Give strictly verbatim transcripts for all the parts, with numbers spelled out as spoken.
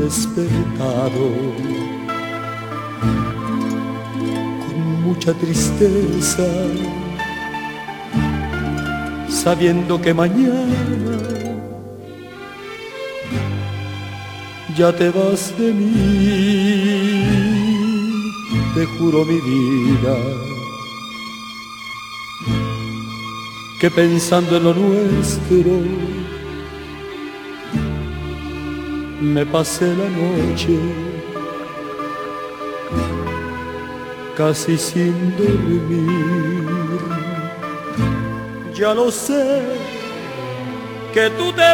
despertado con mucha tristeza, sabiendo que mañana ya te vas de mí. Te juro mi vida que pensando en lo nuestro me pasé la noche casi sin dormir. Ya lo sé que tú te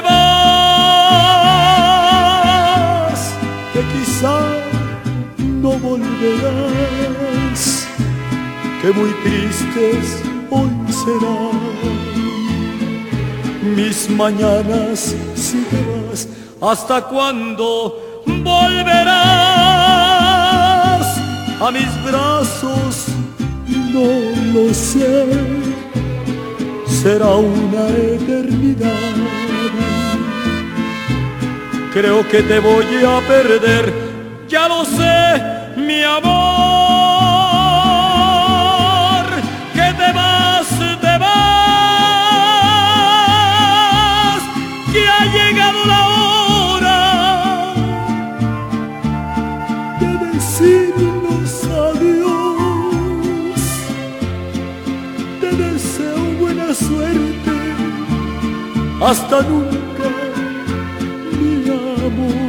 vas, que quizá no volverás, que muy tristes hoy serán mis mañanas si te vas. ¿Hasta cuándo volverás a mis brazos? No lo sé, será una eternidad. Creo que te voy a perder, ya lo sé, mi amor, que te vas, te vas, que ha llegado la hora de decirnos adiós. Te deseo buena suerte, hasta nunca, mi amor.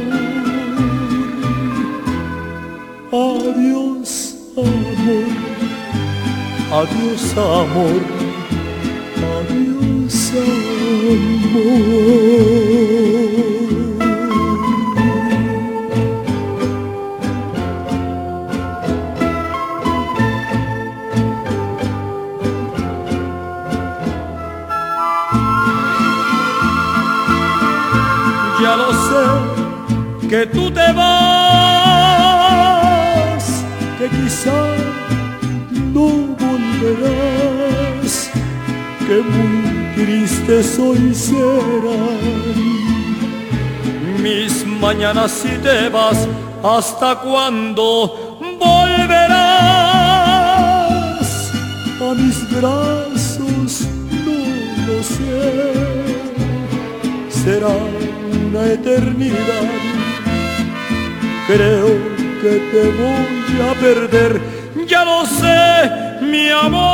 Adiós, amor, adiós, amor, adiós, amor. Ya lo sé, que tú te vas, que quizá no volverás, que muy tristes hoy serán mis mañanas si te vas. ¿Hasta cuándo volverás a mis brazos? No lo sé, será una eternidad. Creo que te voy a perder, ya lo sé, mi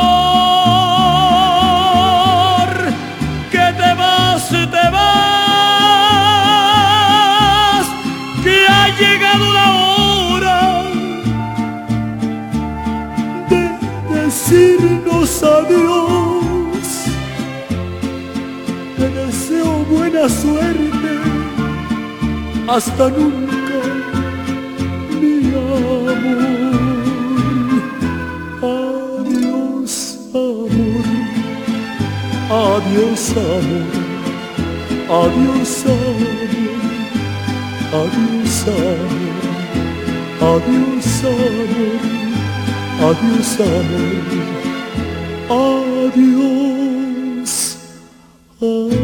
amor, que te vas, te vas, que ha llegado la hora de decirnos adiós. Te deseo buena suerte, hasta nunca, mi amor. Adiós, amor, adiós, amor, adiós, amor, adiós, amor, adiós, amor, adiós, amor, adiós, amor.